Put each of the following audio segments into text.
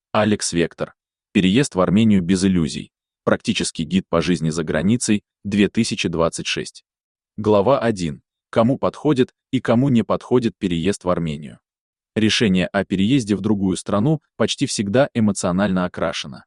Алекс Вектор. Переезд в Армению без иллюзий. Практический гид по жизни за границей, 2026. Глава 1. Кому подходит и кому не подходит переезд в Армению. Решение о переезде в другую страну почти всегда эмоционально окрашено.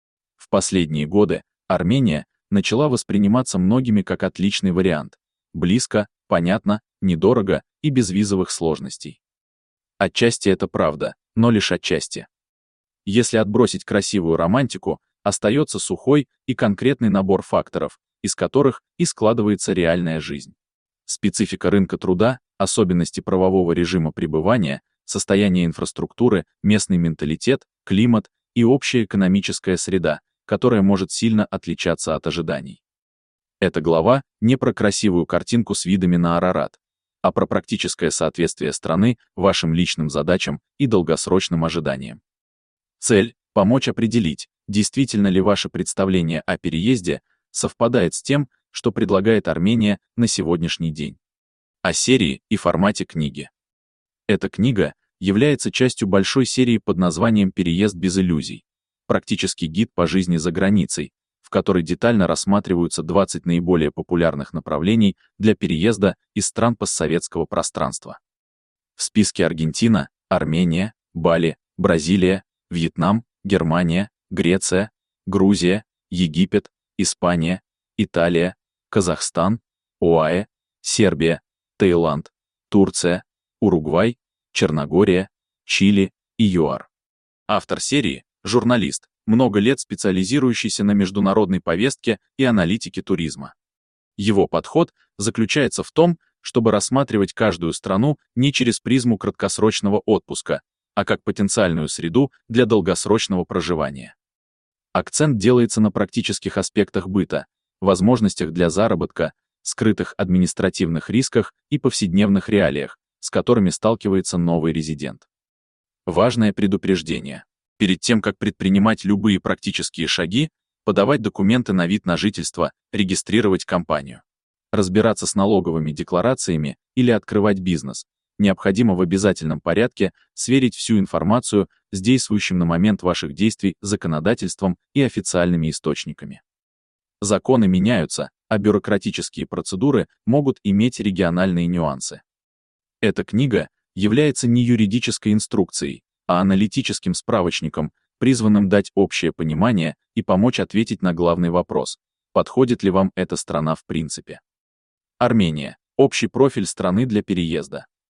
В последние годы Армения начала восприниматься многими как отличный вариант. Близко, понятно, недорого и без визовых сложностей. Отчасти это правда, но лишь отчасти. Если отбросить красивую романтику, остается сухой и конкретный набор факторов, из которых и складывается реальная жизнь. Специфика рынка труда, особенности правового режима пребывания, состояние инфраструктуры, местный менталитет, климат и общая экономическая среда, которая может сильно отличаться от ожиданий. Эта глава не про красивую картинку с видами на Арарат, а про практическое соответствие страны вашим личным задачам и долгосрочным ожиданиям. Цель – помочь определить, действительно ли ваше представление о переезде совпадает с тем, что предлагает Армения на сегодняшний день. О серии и формате книги. Эта книга является частью большой серии под названием «Переезд без иллюзий. Практический гид по жизни за границей», в которой детально рассматриваются 20 наиболее популярных направлений для переезда из стран постсоветского пространства. В списке Аргентина, Армения, Бали, Бразилия, Вьетнам, Германия, Греция, Грузия, Египет, Испания, Италия, Казахстан, ОАЭ, Сербия, Таиланд, Турция, Уругвай, Черногория, Чили и ЮАР. Автор серии – журналист, много лет специализирующийся на международной повестке и аналитике туризма. Его подход заключается в том, чтобы рассматривать каждую страну не через призму краткосрочного отпуска, а как потенциальную среду для долгосрочного проживания. Акцент делается на практических аспектах быта, возможностях для заработка, скрытых административных рисках и повседневных реалиях, с которыми сталкивается новый резидент. Важное предупреждение. Перед тем, как предпринимать любые практические шаги, подавать документы на вид на жительство, регистрировать компанию, разбираться с налоговыми декларациями или открывать бизнес, необходимо в обязательном порядке сверить всю информацию с действующим на момент ваших действий законодательством и официальными источниками. Законы меняются, а бюрократические процедуры могут иметь региональные нюансы. Эта книга является не юридической инструкцией, а аналитическим справочником, призванным дать общее понимание и помочь ответить на главный вопрос: подходит ли вам эта страна в принципе. Армения. Общий профиль страны для переезда.